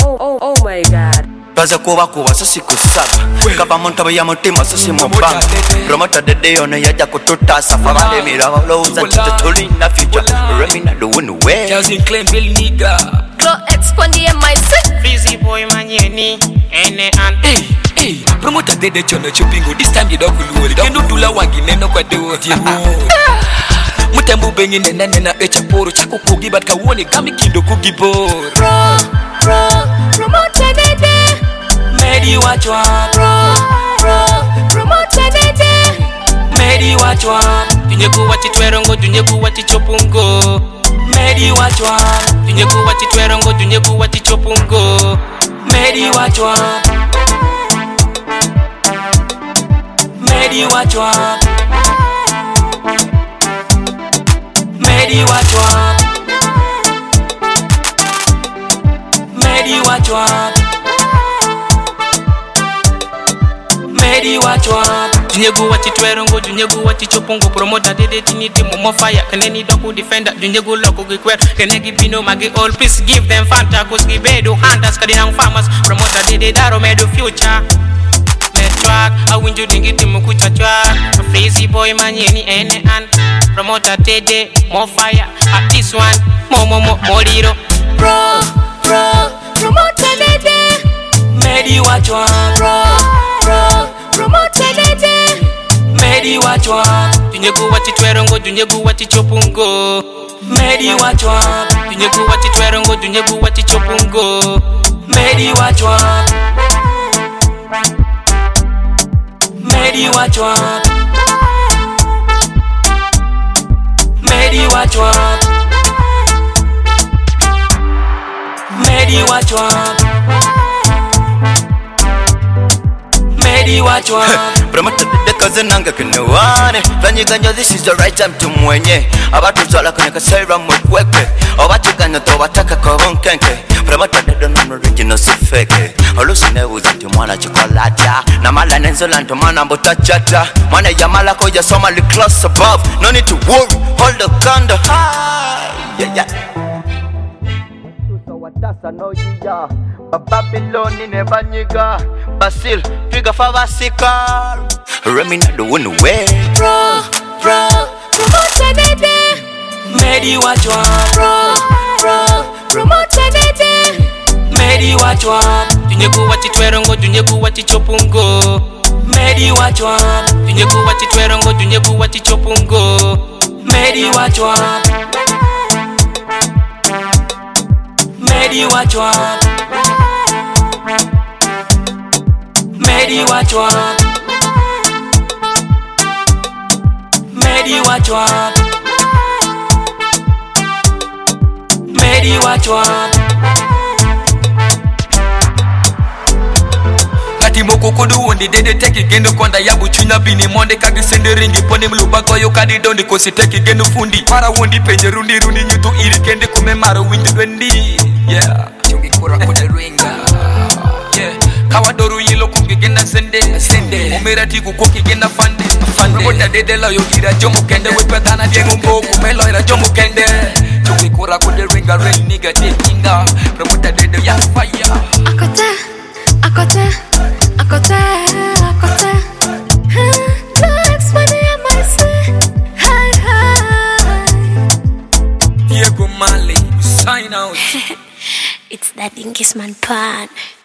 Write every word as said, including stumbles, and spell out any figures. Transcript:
oh, oh, oh my god. Baza kuwa kuwa sasi kusaba Kapa montabe ya mutima sasi mubanga Promota dede yone yaja kututa Safavale mirawa loza Chita tuli na future Remi na duwunu we Jazin claim Bill nigga Go expandi ya my set Freezy boy manyeni Ene and Hey, hey Promota dede chono chupingo This time you don't kuluoli Kendo dula wangi neno kwa dewo Mutembu bengi nena nena echa poro Chako kugi bat kawone kami kido kugi boro Bro, bro, Promota dede Medi wachwa Bro, bro, Promota dede Medi wachwa Tunyeku wachi twerongo Tunyeku wachi chopungo Medi wachwa Tunyeku wachi twerongo Tunyeku wachi chopungo Medi wachwa Medi wachwa Medi wachwa Medi wachwa Medi wachwa Junyeku wachi twerongo Junyeku wachi chopungo Promoter dede tiniti momo fire Kaneni doku defender Junyeku loko gikwer Kanegi pino magi all please give them fanta Kuski bedu hunters kadinang farmers Promoter dede daro medu future Network awinju dingi timu kuchachwa Freezy boy manyeni ene and Promoter dede more fire At this one mo mo mo moliro Bro, bro, Promota dede Medi wachwa Bro, bro, Promota dede Medi wachwa Junyeku wachi twerongo Junyeku wachi chopungo Medi wachwa Junyeku wachi twerongo Junyeku wachi chopungo Medi wachwa Medi wachwa Medi wachwa Medi wachwa Medi wachwa Promota dede kazi nanga kinewane Fanyi ganyo this is the right time to mwenye Abatu zala kwenye kasera mwekweke Obatu ganyo to wataka kohonkenke Promota dede non original si feke Olusi neuza nti mwana chokolata Na mala nenzola nto mana mbota chata Mwana ya mala koja soma li class above No need to worry, hold the gun high. Yeah, yeah. Susa watasa no jiya Babyloni ne banyiga Basil, figa favasika Remi na duwunu we Bro, bro, Promota dede Medi wachwa Bro, bro, Promota dede Medi wachwa Junyeku wachi twerongo Junyeku wachi chopungo Medi wachwa Junyeku wachi twerongo Junyeku wachi chopungo Medi wachwa Medi wachwa Medi wachwa Medi wachwa Medi wachwa Ati moko kodu wonde dede teki gendo konda yabu chunya bini monde kagi sende ringi pone mluba koyo kadi dondi kosi teki gendo fundi Mara wondi penye rundi rundi nyutu iri kende kume mara windu dwendi Yeah Chungi kura kode ringa Yeah Kawa doru yilo kuki genda sende Sende Omera tiku kuki genda fande Fande Promota dede la yo gira jomo kende Wepetana jengo mbo kumelo ira jomo kende Chungi kura kode ringa ring nigga tekinga Promota dede ya fire Akote, akote, akote, akote No expandi ya my set Hi, hi Diego Mali, sign out It's that Dinkies man pan